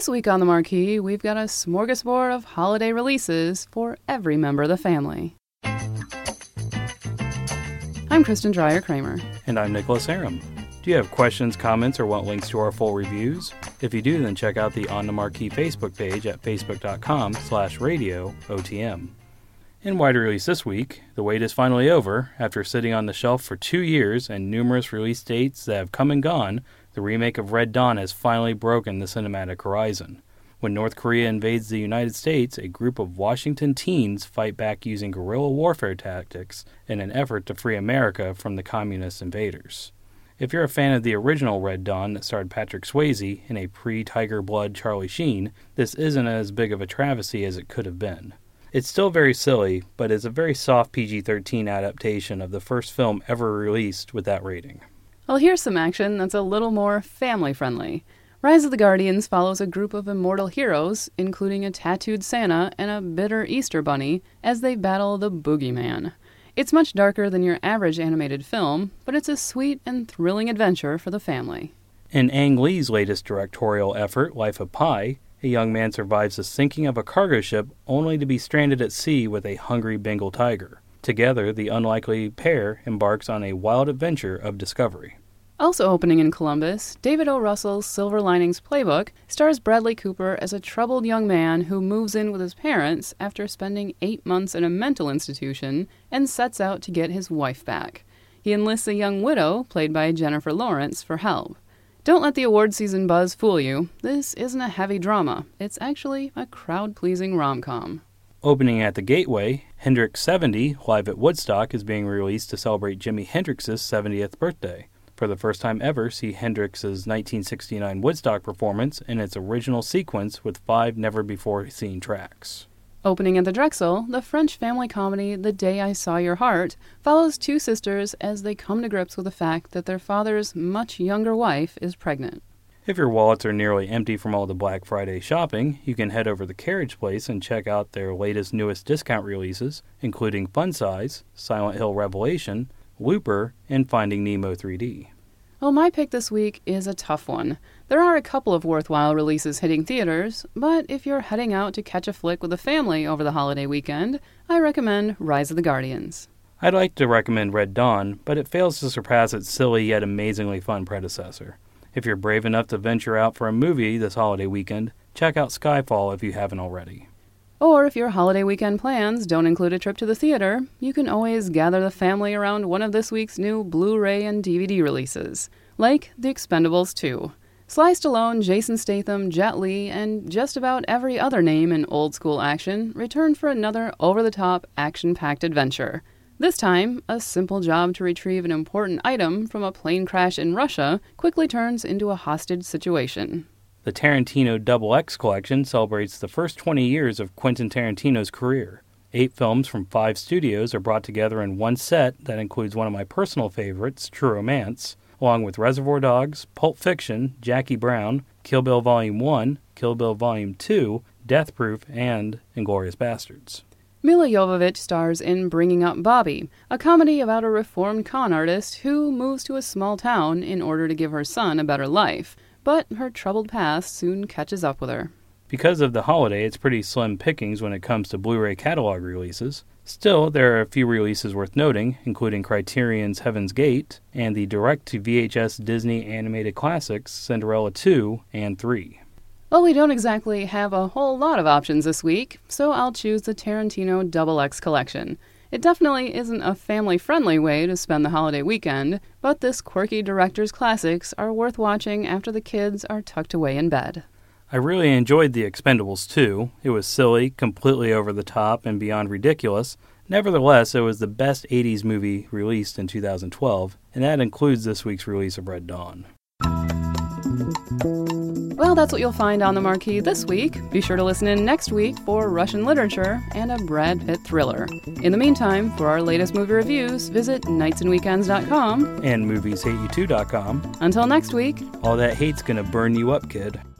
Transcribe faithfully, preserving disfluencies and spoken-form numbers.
This week on The Marquee, we've got a smorgasbord of holiday releases for every member of the family. I'm Kristen Dreyer-Kramer. And I'm Nicholas Aram. Do you have questions, comments, or want links to our full reviews? If you do, then check out the On The Marquee Facebook page at facebook.com slash radio OTM. In wide release this week, the wait is finally over. After sitting on the shelf for two years and numerous release dates that have come and gone, the remake of Red Dawn has finally broken the cinematic horizon. When North Korea invades the United States, a group of Washington teens fight back using guerrilla warfare tactics in an effort to free America from the communist invaders. If you're a fan of the original Red Dawn that starred Patrick Swayze and a pre-Tiger Blood Charlie Sheen, this isn't as big of a travesty as it could have been. It's still very silly, but is a very soft P G thirteen adaptation of the first film ever released with that rating. Well, here's some action that's a little more family-friendly. Rise of the Guardians follows a group of immortal heroes, including a tattooed Santa and a bitter Easter bunny, as they battle the Boogeyman. It's much darker than your average animated film, but it's a sweet and thrilling adventure for the family. In Ang Lee's latest directorial effort, Life of Pi, a young man survives the sinking of a cargo ship only to be stranded at sea with a hungry Bengal tiger. Together, the unlikely pair embarks on a wild adventure of discovery. Also opening in Columbus, David O. Russell's Silver Linings Playbook stars Bradley Cooper as a troubled young man who moves in with his parents after spending eight months in a mental institution and sets out to get his wife back. He enlists a young widow, played by Jennifer Lawrence, for help. Don't let the award season buzz fool you. This isn't a heavy drama. It's actually a crowd-pleasing rom-com. Opening at the Gateway, Hendrix seventy, Live at Woodstock, is being released to celebrate Jimi Hendrix's seventieth birthday. For the first time ever, see Hendrix's nineteen sixty-nine Woodstock performance in its original sequence with five never-before-seen tracks. Opening at the Drexel, the French family comedy The Day I Saw Your Heart follows two sisters as they come to grips with the fact that their father's much younger wife is pregnant. If your wallets are nearly empty from all the Black Friday shopping, you can head over to Carriage Place and check out their latest newest discount releases, including Fun Size, Silent Hill Revelation, Looper, and Finding Nemo three D. Well, my pick this week is a tough one. There are a couple of worthwhile releases hitting theaters, but if you're heading out to catch a flick with the family over the holiday weekend, I recommend Rise of the Guardians. I'd like to recommend Red Dawn, but it fails to surpass its silly yet amazingly fun predecessor. If you're brave enough to venture out for a movie this holiday weekend, check out Skyfall if you haven't already. Or if your holiday weekend plans don't include a trip to the theater, you can always gather the family around one of this week's new Blu-ray and D V D releases, like The Expendables two. Sly Stallone, Jason Statham, Jet Li, and just about every other name in old-school action return for another over-the-top, action-packed adventure. This time, a simple job to retrieve an important item from a plane crash in Russia quickly turns into a hostage situation. The Tarantino Double X collection celebrates the first twenty years of Quentin Tarantino's career. Eight films from five studios are brought together in one set that includes one of my personal favorites, True Romance, along with Reservoir Dogs, Pulp Fiction, Jackie Brown, Kill Bill Volume one, Kill Bill Volume two, Death Proof, and Inglourious Bastards. Milla Jovovich stars in Bringing Up Bobby, a comedy about a reformed con artist who moves to a small town in order to give her son a better life. But her troubled past soon catches up with her. Because of the holiday, it's pretty slim pickings when it comes to Blu-ray catalog releases. Still, there are a few releases worth noting, including Criterion's Heaven's Gate and the direct-to-V H S Disney animated classics Cinderella two and three. Well, we don't exactly have a whole lot of options this week, so I'll choose the Tarantino Double X collection. It definitely isn't a family-friendly way to spend the holiday weekend, but this quirky director's classics are worth watching after the kids are tucked away in bed. I really enjoyed The Expendables two. It was silly, completely over the top, and beyond ridiculous. Nevertheless, it was the best eighties movie released in two thousand twelve, and that includes this week's release of Red Dawn. Well, that's what you'll find on The Marquee this week. Be sure to listen in next week for Russian literature and a Brad Pitt thriller. In the meantime, for our latest movie reviews, visit nights and weekends dot com and movies hate you too dot com. Until next week, all that hate's gonna burn you up, kid.